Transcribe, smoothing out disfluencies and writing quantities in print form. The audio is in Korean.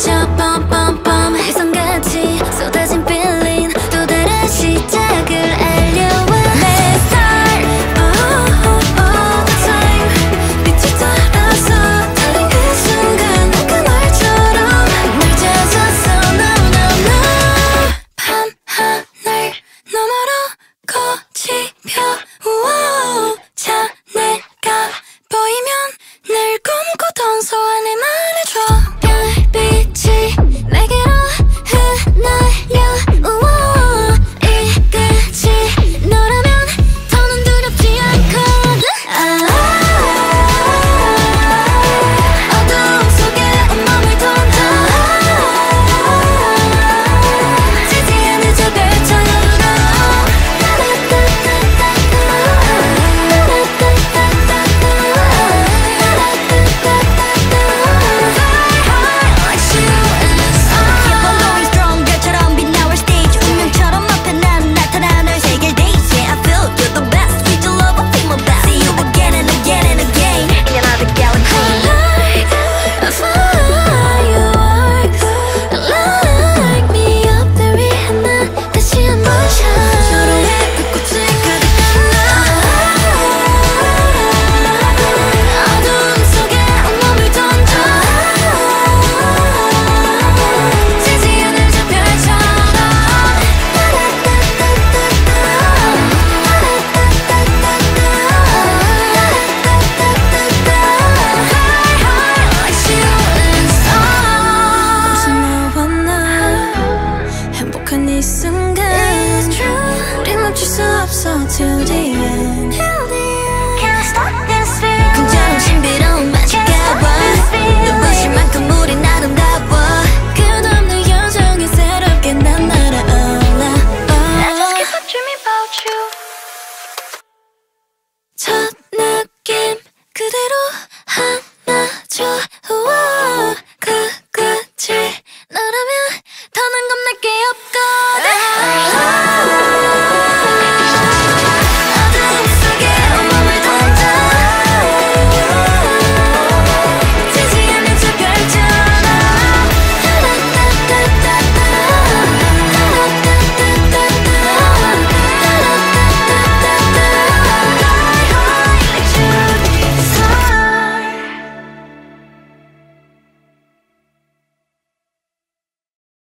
저 뻔뻔뻔 혜성같이 쏟아진 feeling 또 다른 시작을 알려와 내 start all the time 빛이 따라서 달린 그 순간 그 너처럼 날 찾았어 no no no 밤하늘 너머로 꽃이 펴 자 내가 보이면 늘 꿈꾸던 소원의 맘